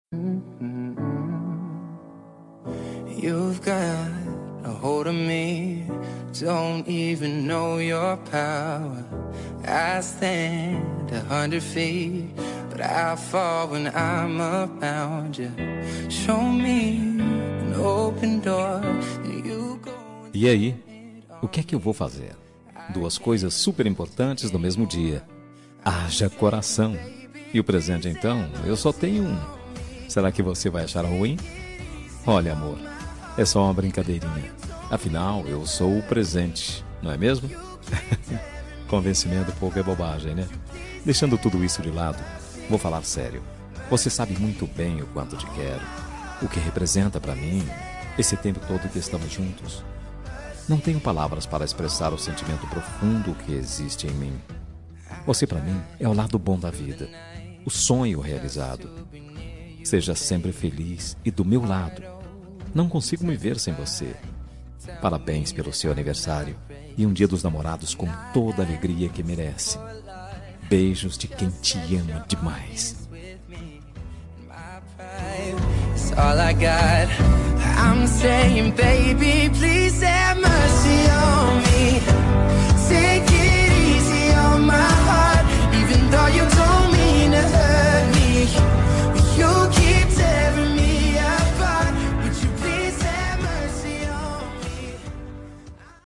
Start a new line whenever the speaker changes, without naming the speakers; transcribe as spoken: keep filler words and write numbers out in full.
You've got a hold of me, don't even know your power. I stand a hundred feet, but I fall when I'm around you. Show me an open door, and you go.
E aí, o que é que eu vou fazer? Duas coisas super importantes no mesmo dia. Haja coração. E o presente, então, eu só tenho um. Será que você vai achar ruim? Olha, amor, é só uma brincadeirinha. Afinal, eu sou o presente, não é mesmo? Convencimento pouco é bobagem, né? Deixando tudo isso de lado, vou falar sério. Você sabe muito bem o quanto te quero, o que representa pra mim esse tempo todo que estamos juntos. Não tenho palavras para expressar o sentimento profundo que existe em mim. Você pra mim é o lado bom da vida, o sonho realizado. Seja sempre feliz e do meu lado. Não consigo me ver sem você. Parabéns pelo seu aniversário e um dia dos namorados com toda a alegria que merece. Beijos de quem te ama demais.
It's all I got. I'm saying, baby, please.